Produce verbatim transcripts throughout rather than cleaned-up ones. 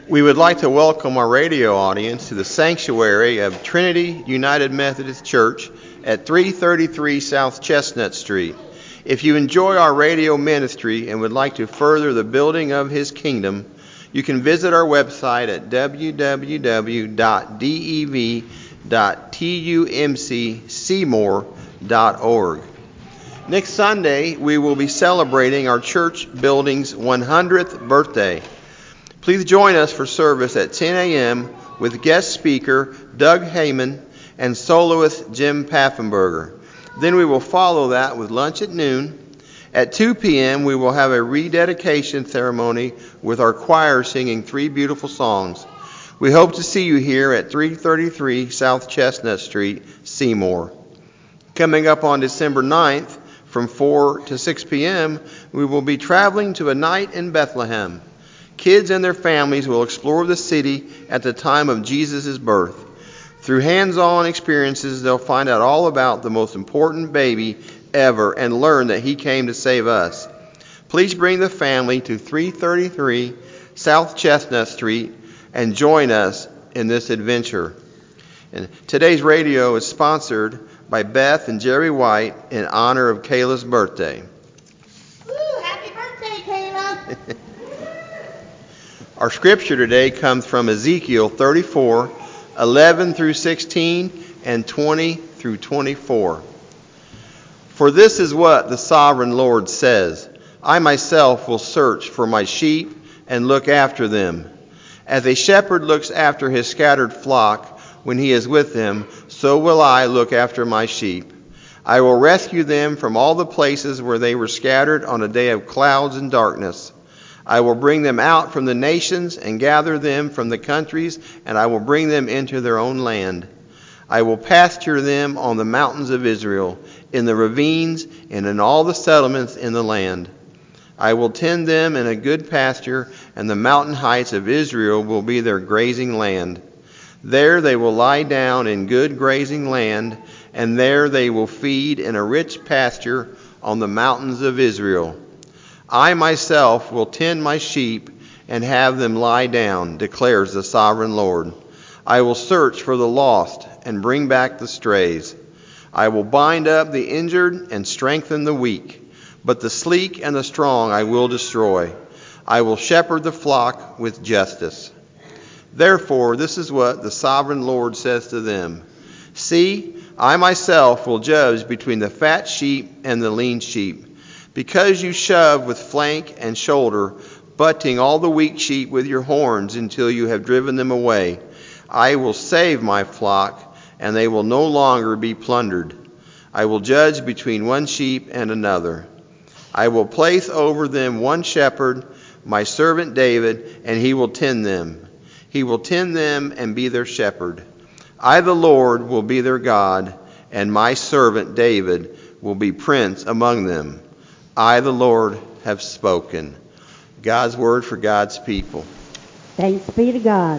We would like to welcome our radio audience to the sanctuary of Trinity United Methodist Church at three thirty-three South Chestnut Street. If you enjoy our radio ministry and would like to further the building of His kingdom, you can visit our website at w w w dot d e v dot tumc seymour dot org. Next Sunday, we will be celebrating our church building's one hundredth birthday. Please join us for service at ten a.m. with guest speaker Doug Heyman and soloist Jim Paffenberger. Then we will follow that with lunch at noon. At two p.m. we will have a rededication ceremony with our choir singing three beautiful songs. We hope to see you here at three thirty-three South Chestnut Street, Seymour. Coming up on December ninth from four to six p.m. we will be traveling to a night in Bethlehem. Kids and their families will explore the city at the time of Jesus' birth. Through hands-on experiences, they'll find out all about the most important baby ever and learn that he came to save us. Please bring the family to three thirty-three South Chestnut Street and join us in this adventure. And today's radio is sponsored by Beth and Jerry White in honor of Kayla's birthday. Woo, happy birthday, Kayla! Our scripture today comes from Ezekiel thirty-four, eleven through sixteen, and twenty through twenty-four. For this is what the sovereign Lord says, I myself will search for my sheep and look after them. As a shepherd looks after his scattered flock when he is with them, so will I look after my sheep. I will rescue them from all the places where they were scattered on a day of clouds and darkness. I will bring them out from the nations and gather them from the countries, and I will bring them into their own land. I will pasture them on the mountains of Israel, in the ravines, and in all the settlements in the land. I will tend them in a good pasture, and the mountain heights of Israel will be their grazing land. There they will lie down in good grazing land, and there they will feed in a rich pasture on the mountains of Israel. I myself will tend my sheep and have them lie down, declares the sovereign Lord. I will search for the lost and bring back the strays. I will bind up the injured and strengthen the weak, but the sleek and the strong I will destroy. I will shepherd the flock with justice. Therefore, this is what the sovereign Lord says to them. See, I myself will judge between the fat sheep and the lean sheep. Because you shove with flank and shoulder, butting all the weak sheep with your horns until you have driven them away, I will save my flock, and they will no longer be plundered. I will judge between one sheep and another. I will place over them one shepherd, my servant David, and he will tend them. He will tend them and be their shepherd. I, the Lord, will be their God, and my servant David will be prince among them. I, the Lord, have spoken. God's word for God's people. Thanks be to God.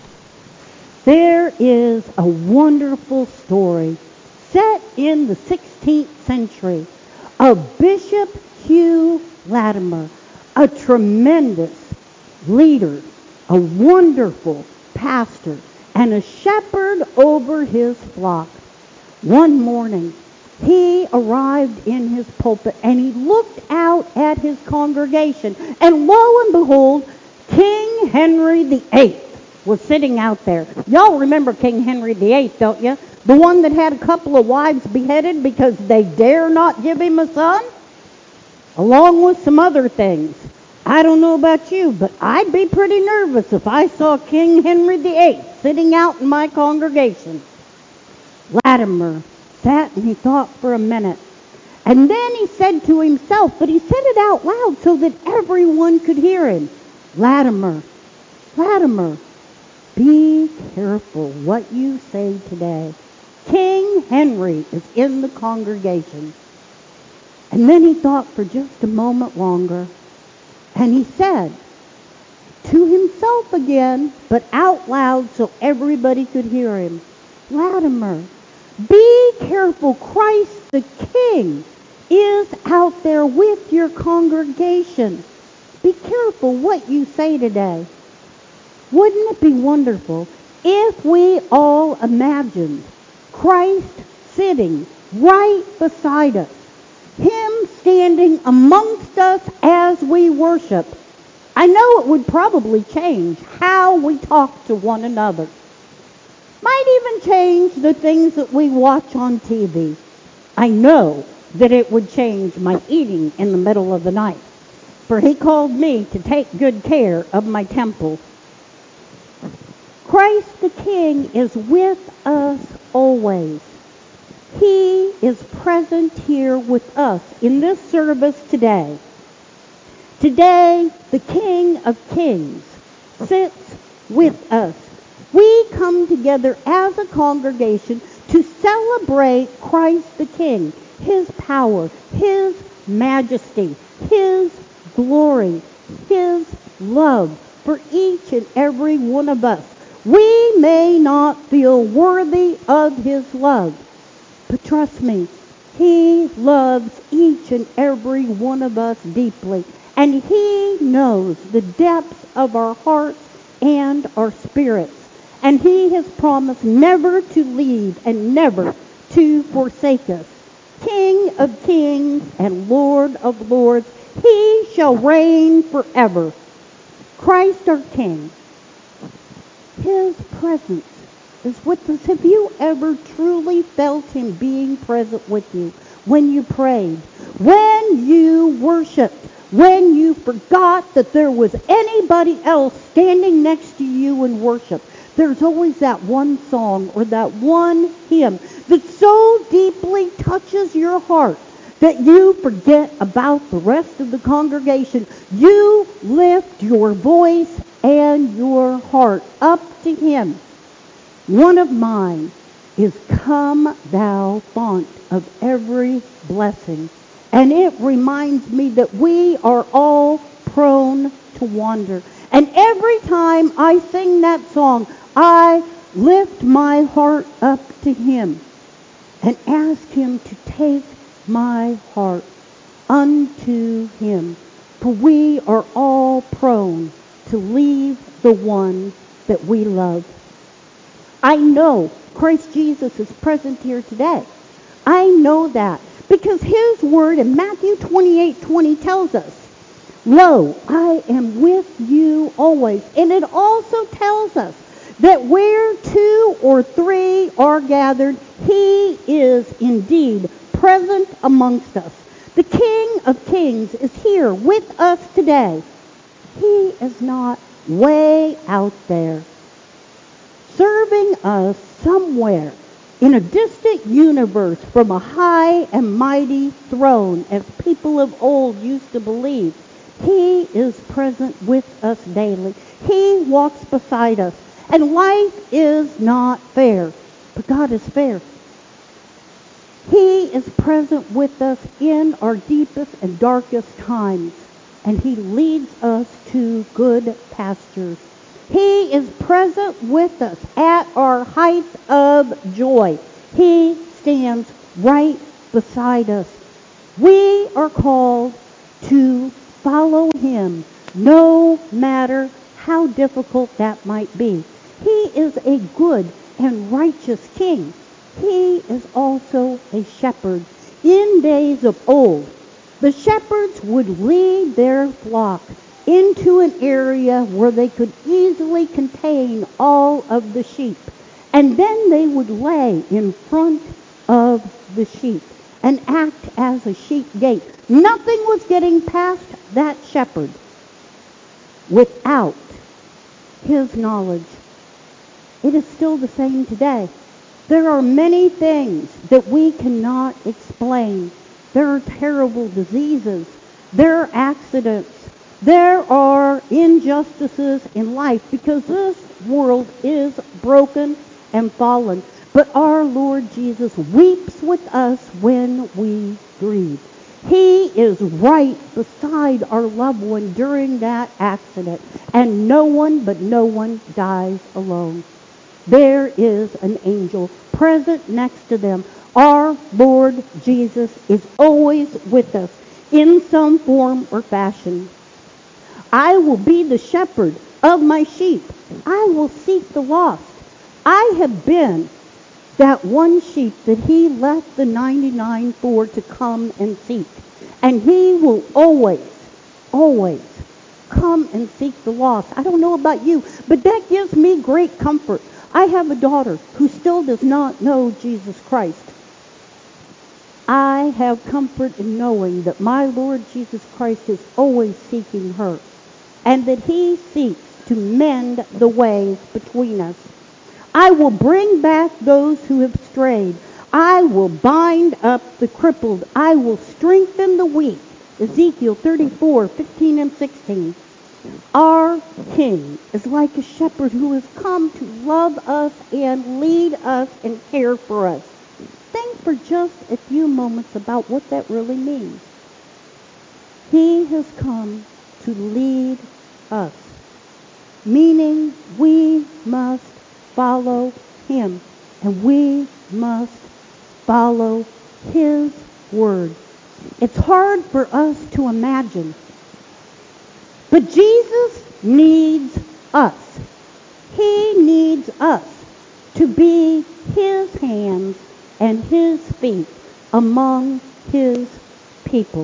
There is a wonderful story set in the sixteenth century of Bishop Hugh Latimer, a tremendous leader, a wonderful pastor, and a shepherd over his flock. One morning, he arrived in his pulpit and he looked out at his congregation, and lo and behold, King Henry the Eighth was sitting out there. Y'all remember King Henry the Eighth, don't you? The one that had a couple of wives beheaded because they dare not give him a son? Along with some other things. I don't know about you, but I'd be pretty nervous if I saw King Henry the Eighth sitting out in my congregation. Latimer sat and he thought for a minute. And then he said to himself, but he said it out loud so that everyone could hear him. Latimer, Latimer, be careful what you say today. King Henry is in the congregation. And then he thought for just a moment longer. And he said to himself again, but out loud so everybody could hear him, Latimer, be careful, Christ the King is out there with your congregation. Be careful what you say today. Wouldn't it be wonderful if we all imagined Christ sitting right beside us, Him standing amongst us as we worship? I know it would probably change how we talk to one another. Might even change the things that we watch on T V. I know that it would change my eating in the middle of the night, for He called me to take good care of my temple. Christ the King is with us always. He is present here with us in this service today. Today, the King of Kings sits with us. We come together as a congregation to celebrate Christ the King, His power, His majesty, His glory, His love for each and every one of us. We may not feel worthy of His love, but trust me, He loves each and every one of us deeply, and He knows the depths of our hearts and our spirits. And He has promised never to leave and never to forsake us. King of kings and Lord of lords, He shall reign forever. Christ our King, His presence is with us. Have you ever truly felt Him being present with you when you prayed, when you worshiped, when you forgot that there was anybody else standing next to you in worship? There's always that one song or that one hymn that so deeply touches your heart that you forget about the rest of the congregation. You lift your voice and your heart up to Him. One of mine is "Come Thou Fount of Every Blessing." And it reminds me that we are all prone to wander. And every time I sing that song, I lift my heart up to Him and ask Him to take my heart unto Him. For we are all prone to leave the one that we love. I know Christ Jesus is present here today. I know that because His word in Matthew twenty-eight twenty tells us, "Lo, I am with you always." And it also tells us that where two or three are gathered, He is indeed present amongst us. The King of Kings is here with us today. He is not way out there, serving us somewhere in a distant universe from a high and mighty throne, as people of old used to believe. He is present with us daily. He walks beside us. And life is not fair, but God is fair. He is present with us in our deepest and darkest times, and He leads us to good pastures. He is present with us at our height of joy. He stands right beside us. We are called to follow Him, no matter how difficult that might be. He is a good and righteous King. He is also a shepherd. In days of old, the shepherds would lead their flock into an area where they could easily contain all of the sheep. And then they would lay in front of the sheep and act as a sheep gate. Nothing was getting past that shepherd without his knowledge. It is still the same today. There are many things that we cannot explain. There are terrible diseases. There are accidents. There are injustices in life because this world is broken and fallen. But our Lord Jesus weeps with us when we grieve. He is right beside our loved one during that accident. And no one but no one dies alone. There is an angel present next to them. Our Lord Jesus is always with us in some form or fashion. I will be the shepherd of my sheep. I will seek the lost. I have been that one sheep that he left the ninety-nine for to come and seek. And he will always, always come and seek the lost. I don't know about you, but that gives me great comfort. I have a daughter who still does not know Jesus Christ. I have comfort in knowing that my Lord Jesus Christ is always seeking her, and that he seeks to mend the ways between us. I will bring back those who have strayed. I will bind up the crippled. I will strengthen the weak. Ezekiel thirty-four, fifteen and sixteen. Our King is like a shepherd who has come to love us and lead us and care for us. Think for just a few moments about what that really means. He has come to lead us, meaning we must follow him, and we must follow his word. It's hard for us to imagine, but Jesus needs us. He needs us to be his hands and his feet among his people.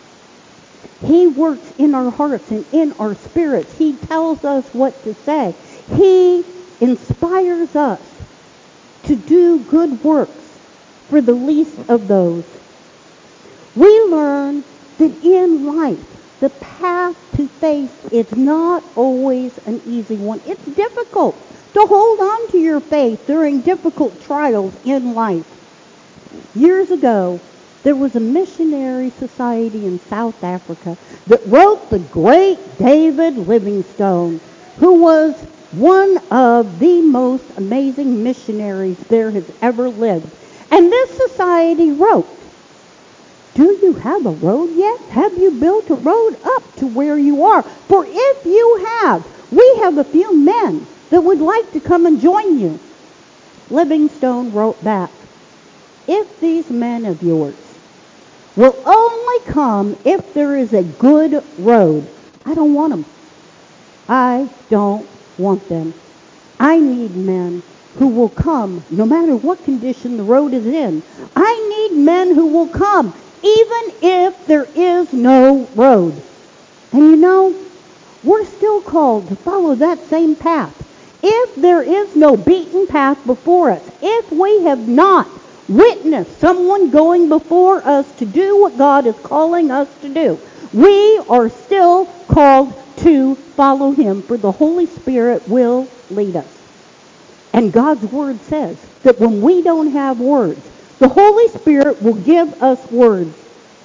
He works in our hearts and in our spirits. He tells us what to say. He inspires us to do good works for the least of those. We learn that in life, the path to faith is not always an easy one. It's difficult to hold on to your faith during difficult trials in life. Years ago, there was a missionary society in South Africa that wrote the great David Livingstone, who was one of the most amazing missionaries there has ever lived. And this society wrote, "Do you have a road yet? Have you built a road up to where you are? For if you have, we have a few men that would like to come and join you." Livingstone wrote back, "If these men of yours will only come if there is a good road, I don't want them. I don't want them. I need men who will come no matter what condition the road is in. I need men who will come even if there is no road." And you know, we're still called to follow that same path. If there is no beaten path before us, if we have not witnessed someone going before us to do what God is calling us to do, we are still called to follow him, for the Holy Spirit will lead us. And God's word says that when we don't have words, the Holy Spirit will give us words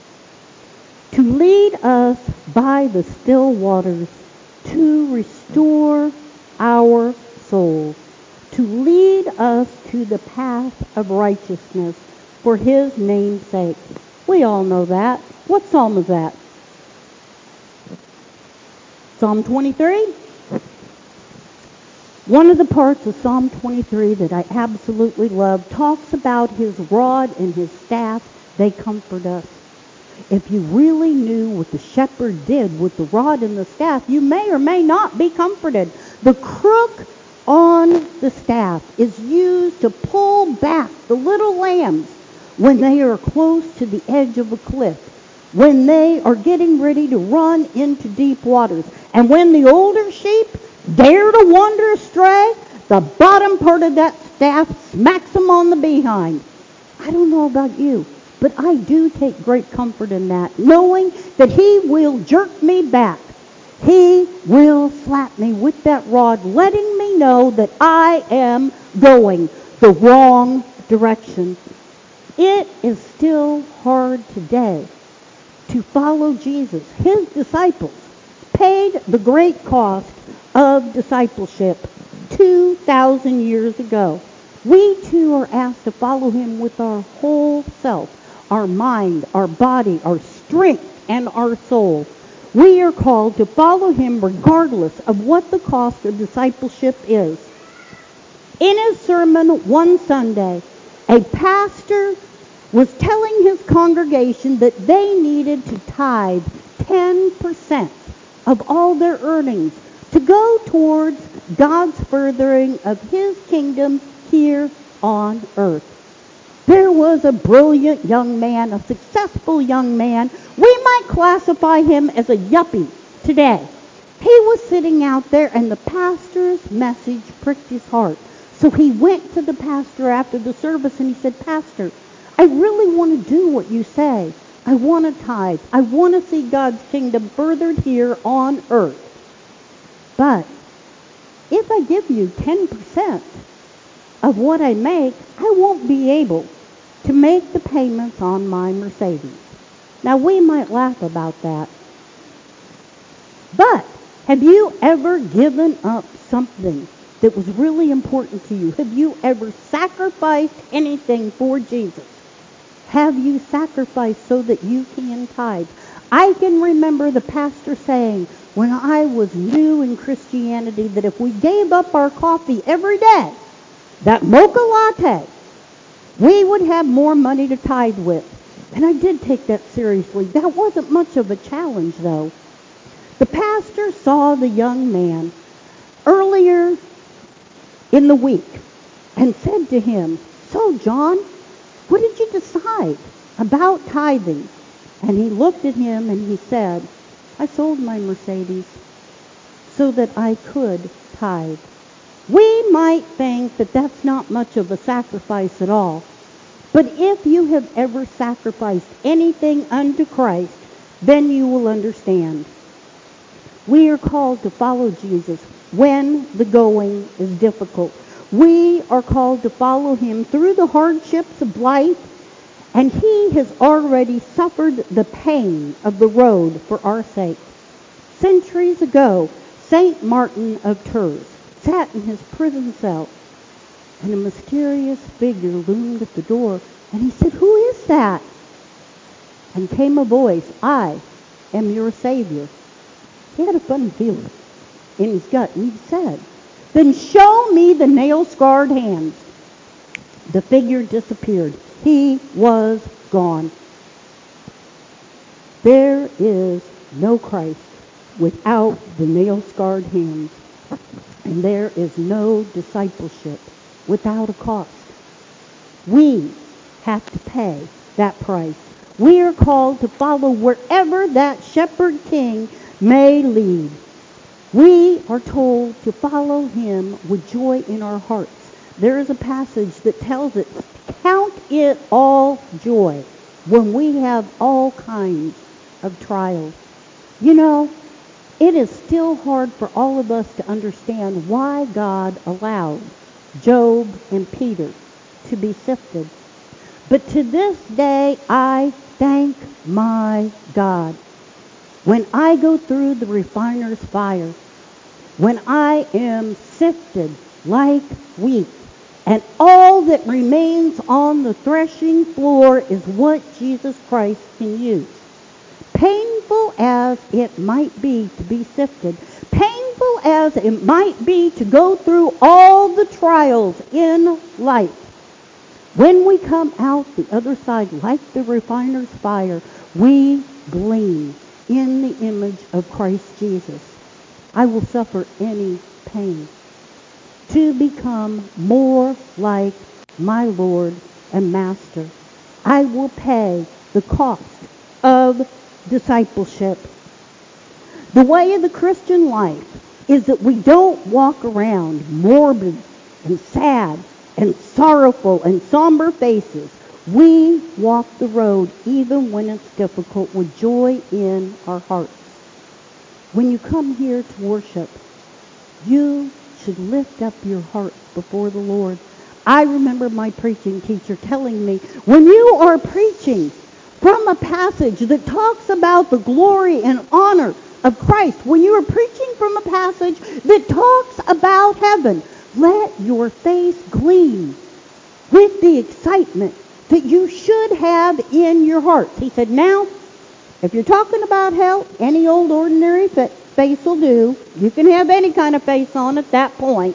to lead us by the still waters, to restore our souls, to lead us to the path of righteousness for his name's sake. We all know that. What psalm is that? Psalm twenty-three? One of the parts of Psalm twenty-three that I absolutely love talks about his rod and his staff. They comfort us. If you really knew what the shepherd did with the rod and the staff, you may or may not be comforted. The crook on the staff is used to pull back the little lambs when they are close to the edge of a cliff, when they are getting ready to run into deep waters. And when the older sheep dare to wander astray, the bottom part of that staff smacks them on the behind. I don't know about you, but I do take great comfort in that, knowing that he will jerk me back. He will slap me with that rod, letting me know that I am going the wrong direction. It is still hard today to follow Jesus. His disciples paid the great cost of discipleship two thousand years ago. We too are asked to follow him with our whole self, our mind, our body, our strength, and our soul. We are called to follow him regardless of what the cost of discipleship is. In his sermon one Sunday, a pastor was telling his congregation that they needed to tithe ten percent of all their earnings to go towards God's furthering of his kingdom here on earth. There was a brilliant young man, a successful young man. We might classify him as a yuppie today. He was sitting out there, and the pastor's message pricked his heart. So he went to the pastor after the service, and he said, "Pastor, I really want to do what you say. I want to tithe. I want to see God's kingdom furthered here on earth. But if I give you ten percent of what I make, I won't be able to make the payments on my Mercedes." Now, we might laugh about that. But have you ever given up something that was really important to you? Have you ever sacrificed anything for Jesus? Have you sacrificed so that you can tithe? I can remember the pastor saying when I was new in Christianity that if we gave up our coffee every day, that mocha latte, we would have more money to tithe with. And I did take that seriously. That wasn't much of a challenge, though. The pastor saw the young man earlier in the week and said to him, "So, John, what did you decide about tithing?" And he looked at him and he said, "I sold my Mercedes so that I could tithe." We might think that that's not much of a sacrifice at all. But if you have ever sacrificed anything unto Christ, then you will understand. We are called to follow Jesus when the going is difficult. We are called to follow him through the hardships of life, and he has already suffered the pain of the road for our sake. Centuries ago, Saint Martin of Tours sat in his prison cell, and a mysterious figure loomed at the door, and he said, "Who is that?" And came a voice, "I am your Savior." He had a funny feeling in his gut, and he said, "Then show me the nail-scarred hands." The figure disappeared. He was gone. There is no Christ without the nail-scarred hands, and there is no discipleship without a cost. We have to pay that price. We are called to follow wherever that shepherd king may lead. We are told to follow him with joy in our hearts. There is a passage that tells us, "Count it all joy when we have all kinds of trials." You know, it is still hard for all of us to understand why God allowed Job and Peter to be sifted. But to this day, I thank my God. When I go through the refiner's fire, when I am sifted like wheat, and all that remains on the threshing floor is what Jesus Christ can use. Painful as it might be to be sifted, painful as it might be to go through all the trials in life, when we come out the other side like the refiner's fire, we glean in the image of Christ Jesus. I will suffer any pain to become more like my Lord and Master. I will pay the cost of discipleship. The way of the Christian life is that we don't walk around morbid and sad and sorrowful and somber faces. We walk the road even when it's difficult with joy in our hearts. When you come here to worship, you should lift up your heart before the Lord. I remember my preaching teacher telling me, when you are preaching from a passage that talks about the glory and honor of Christ, when you are preaching from a passage that talks about heaven, let your face gleam with the excitement that you should have in your heart. He said, now, if you're talking about hell, any old ordinary face will do. You can have any kind of face on at that point.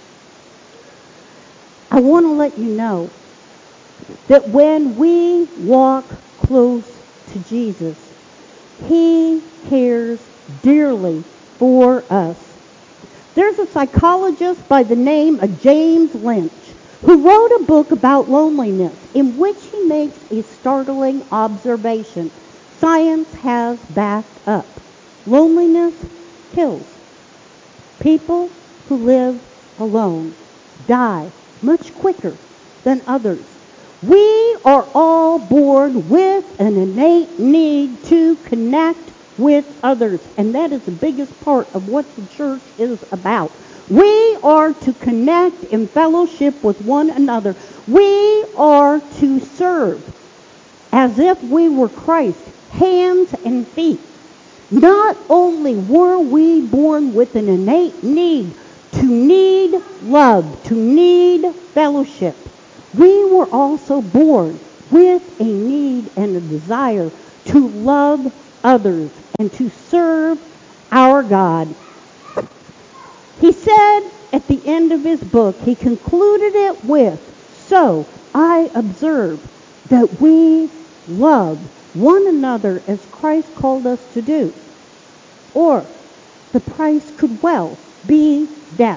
I want to let you know that when we walk close to Jesus, he cares dearly for us. There's a psychologist by the name of James Lynch who wrote a book about loneliness in which he makes a startling observation. Science has backed up. Loneliness kills. People who live alone die much quicker than others. We are all born with an innate need to connect with others, and that is the biggest part of what the church is about. We are to connect in fellowship with one another. We are to serve as if we were Christ, hands and feet. Not only were we born with an innate need to need love, to need fellowship, we were also born with a need and a desire to love others and to serve our God. He said at the end of his book, he concluded it with, "So I observe that we love one another as Christ called us to do." Or the price could well be death.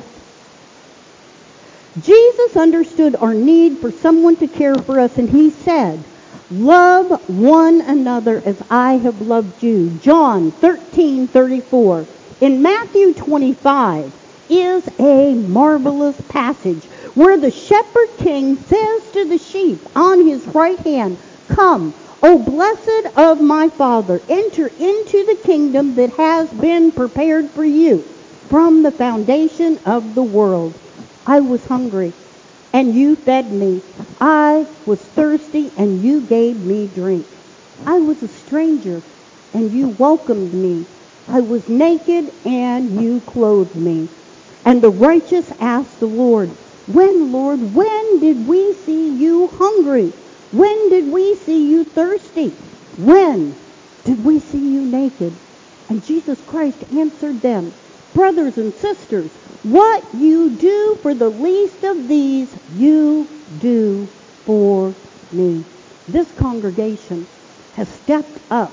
Jesus understood our need for someone to care for us, and he said, "Love one another as I have loved you." John thirteen thirty-four. In Matthew twenty-five is a marvelous passage where the shepherd king says to the sheep on his right hand, "Come, O blessed of my Father, enter into the kingdom that has been prepared for you from the foundation of the world. I was hungry, and you fed me. I was thirsty, and you gave me drink. I was a stranger, and you welcomed me. I was naked, and you clothed me." And the righteous asked the Lord, "When, Lord, when did we see you hungry? When did we see you thirsty? When did we see you naked?" And Jesus Christ answered them, "Brothers and sisters, what you do for the least of these, you do for me." This congregation has stepped up.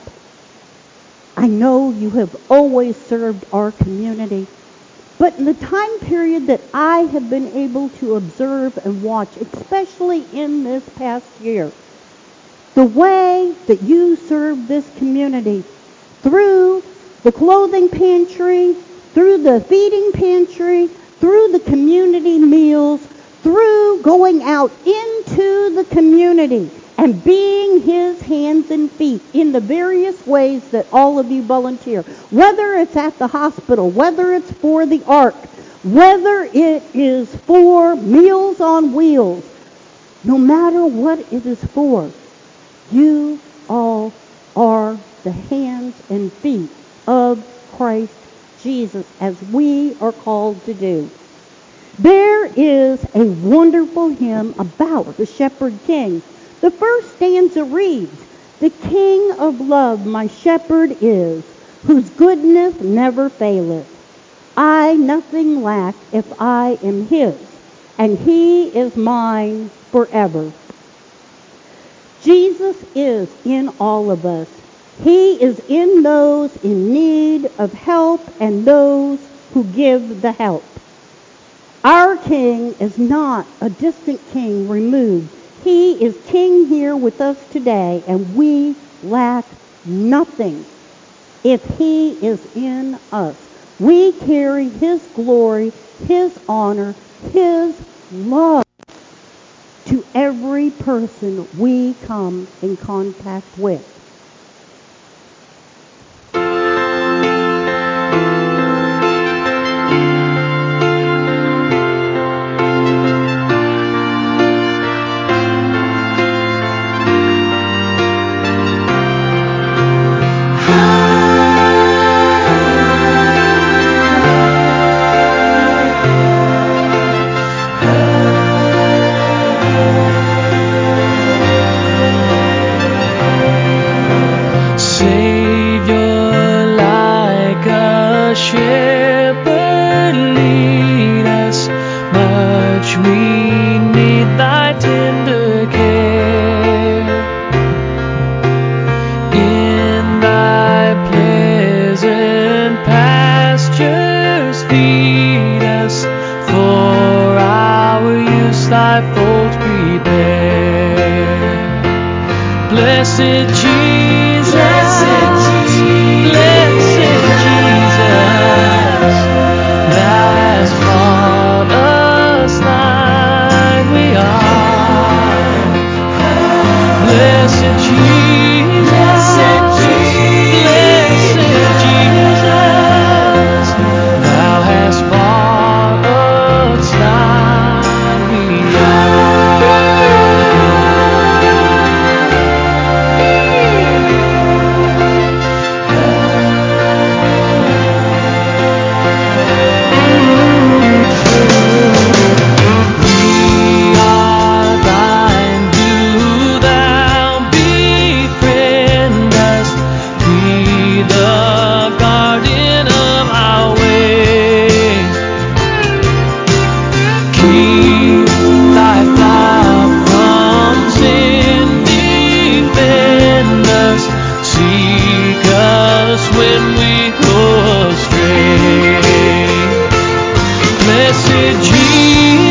I know you have always served our community, but in the time period that I have been able to observe and watch, especially in this past year, the way that you serve this community through the clothing pantry, through the feeding pantry, through the community meals, through going out into the community and being his hands and feet in the various ways that all of you volunteer, whether it's at the hospital, whether it's for the Ark, whether it is for Meals on Wheels, no matter what it is for, you all are the hands and feet of Christ Jesus, as we are called to do. There is a wonderful hymn about the Shepherd King. The first stanza reads, "The King of love my shepherd is, whose goodness never faileth. I nothing lack if I am his, and he is mine forever." Jesus is in all of us. He is in those in need of help and those who give the help. Our King is not a distant king removed. He is King here with us today, and we lack nothing if he is in us. We carry his glory, his honor, his love to every person we come in contact with. there. Blessed Jesus, blessed Jesus, Thou hast brought us thine we are. Blessed Jesus, blessed Jesus, Thou hast brought us thine we when we go astray. Blessed Jesus,